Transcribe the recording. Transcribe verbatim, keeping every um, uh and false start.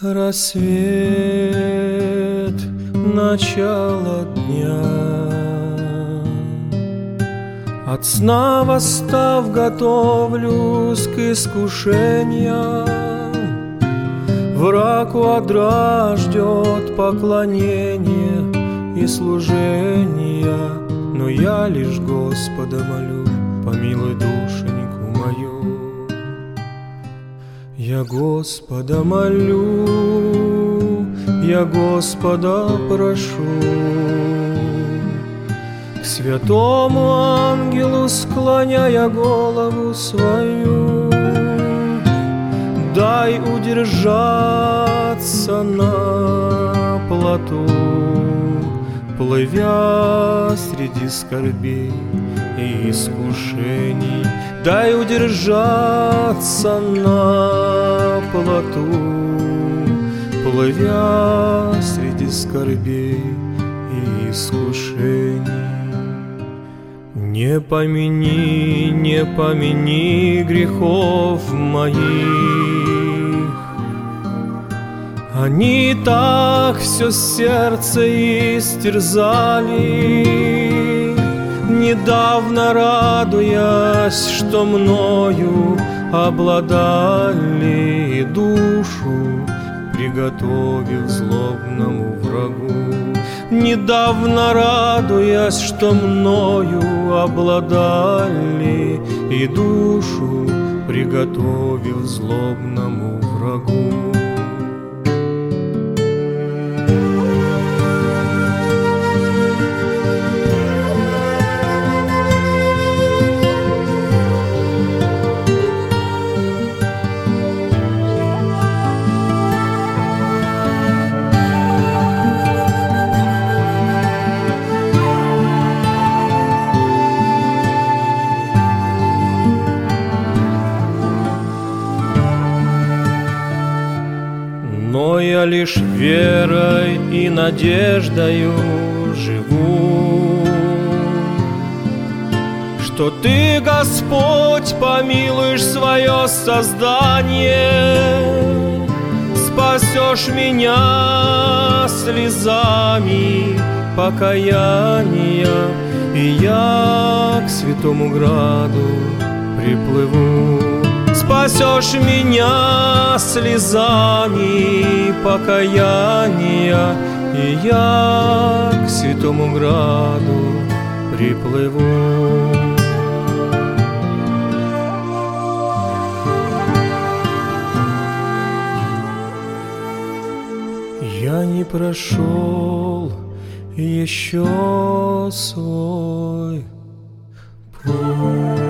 Рассвет, начало дня. От сна восстав, готовлюсь к искушениям. Враг у одра ждет поклонения и служения, но я лишь Господа молю, помилуй душеньку мою. Я Господа молю, я Господа прошу, к святому ангелу склоняя голову свою, дай удержаться на плоту, плывя среди скорбей и искушений. Дай удержаться на плоту, плывя среди скорбей и искушений. Не помяни, не помяни грехов моих, они так все сердце истерзали. Недавно радуясь, что мною обладали, душу приготовив злобному врагу. Недавно радуясь, что мною обладали, и душу приготовив злобному врагу. Но я лишь верой и надеждою живу, что Ты, Господь, помилуешь свое создание, спасешь меня слезами покаяния, и я к святому граду приплыву. Спасешь меня слезами покаяния, и я к святому граду приплыву. Я не прошел еще свой путь.